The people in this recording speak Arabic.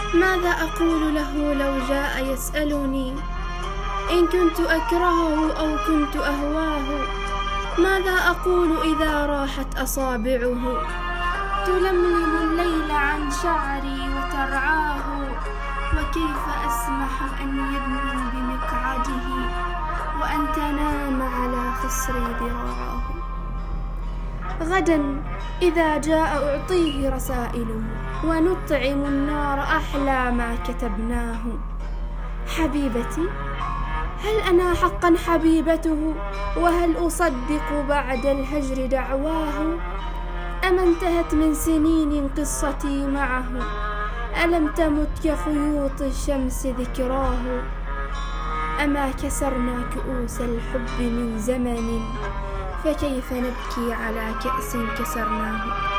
ماذا أقول له لو جاء يسألني إن كنت أكرهه أو كنت أهواه؟ ماذا أقول إذا راحت أصابعه تلملم الليل عن شعري وترعاه؟ وكيف أسمح أن يدنو بمقعده وأن تنام على خصري ذراعه؟ غدا إذا جاء أعطيه رسائله ونطعم النار أحلى ما كتبناه. حبيبتي، هل أنا حقا حبيبته؟ وهل أصدق بعد الهجر دعواه؟ أما انتهت من سنين قصتي معه؟ ألم تمت كخيوط الشمس ذكراه؟ أما كسرنا كؤوس الحب من زمن فكيف نبكي على كأس كسرناه؟